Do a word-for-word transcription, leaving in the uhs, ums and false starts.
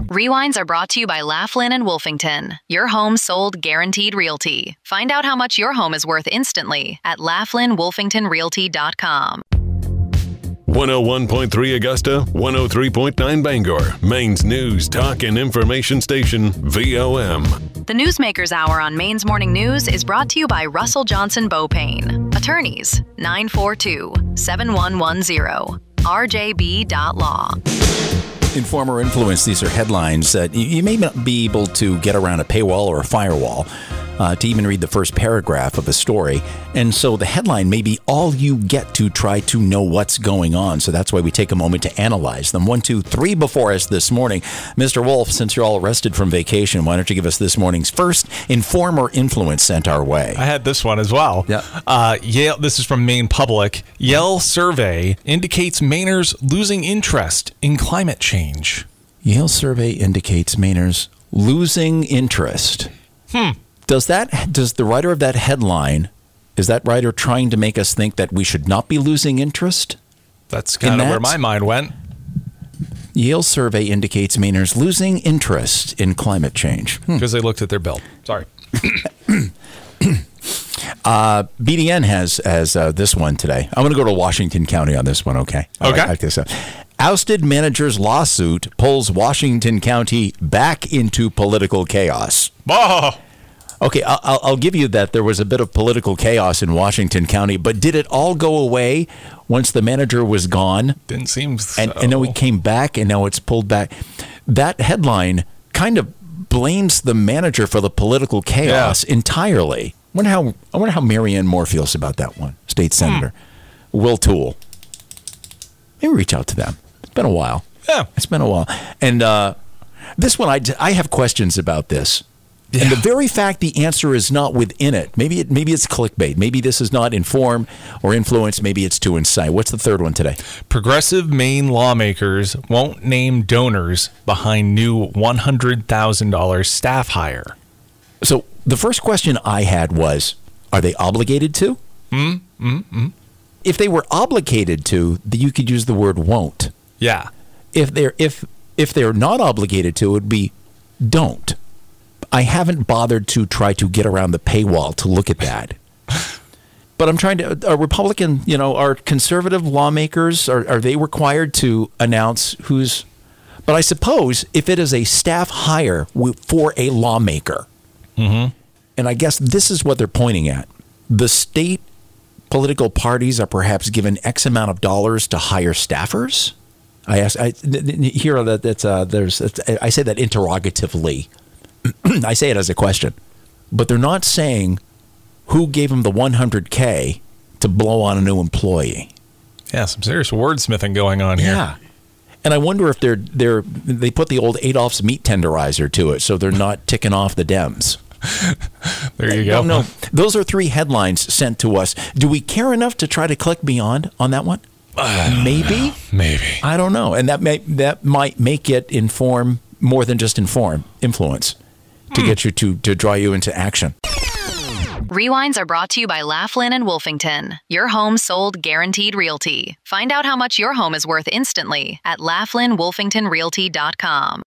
Rewinds are brought to you by Laughlin and Wolfington. Your home sold guaranteed realty. Find out how much your home is worth instantly at laughlin wolfington realty dot com. one oh one point three Augusta, one oh three point nine Bangor, Maine's news, talk, and information station, V O M. The Newsmakers Hour on Maine's Morning News is brought to you by Russell Johnson Beaupain. Attorneys, nine four two, seven one one zero, r j b dot law. Informer Influence, these are headlines that you may not be able to get around a paywall or a firewall uh, to even read the first paragraph of a story. And so the headline may be all you get to try to know what's going on. So that's why we take a moment to analyze them. One, two, three before us this morning. Mister Wolf, since you're all rested from vacation, why don't you give us this morning's first Informer Influence sent our way? I had this one as well. Yeah. Uh, Yale. This is from Maine Public. Yale survey indicates Mainers losing interest in climate change. Yale survey indicates Mainers losing interest. Hmm. Does that? Does the writer of that headline, is that writer trying to make us think that we should not be losing interest? That's kind of that? where my mind went. Yale survey indicates Mainers losing interest in climate change. Because they looked at their bill. Sorry. uh, B D N has has uh, this one today. I'm going to go to Washington County on this one, okay? Okay. I like this. Ousted manager's lawsuit pulls Washington County back into political chaos. Oh! Okay, I'll, I'll give you that there was a bit of political chaos in Washington County, but did it all go away once the manager was gone? Didn't seem so. And, and then we came back, and now it's pulled back. That headline kind of blames the manager for the political chaos yeah. entirely. I wonder how I wonder how Marianne Moore feels about that one. State Senator hmm. Will Toole. Maybe reach out to them. It's been a while. Yeah, it's been a while. And uh, this one, I I have questions about this. Yeah. And the very fact the answer is not within it, maybe it, maybe it's clickbait. Maybe this is not inform or influence. Maybe it's to incite. What's the third one today? Progressive Maine lawmakers won't name donors behind new one hundred thousand dollars staff hire. So the first question I had was, are they obligated to? Mm, mm, mm. If they were obligated to, you could use the word won't. Yeah. If they're if if they're not obligated to, it would be don't. I haven't bothered to try to get around the paywall to look at that. But I'm trying to, are Republican, you know, are conservative lawmakers, are, are they required to announce who's, but I suppose if it is a staff hire for a lawmaker, mm-hmm. and I guess this is what they're pointing at, the state political parties are perhaps given X amount of dollars to hire staffers. I ask, I hear that that's, uh, there's, I say that interrogatively. I say it as a question, but they're not saying who gave them the one hundred K to blow on a new employee. Yeah, some serious wordsmithing going on here. Yeah, and I wonder if they're they're they put the old Adolph's meat tenderizer to it, so they're not ticking off the Dems. There you I go. don't know. Those are three headlines sent to us. Do we care enough to try to click beyond on that one? Maybe, know. maybe I don't know, and that may that might make it inform more than just inform, influence. To get you to, to draw you into action. Rewinds are brought to you by Laughlin and Wolfington. Your home sold guaranteed realty. Find out how much your home is worth instantly at laughlin wolfington realty dot com.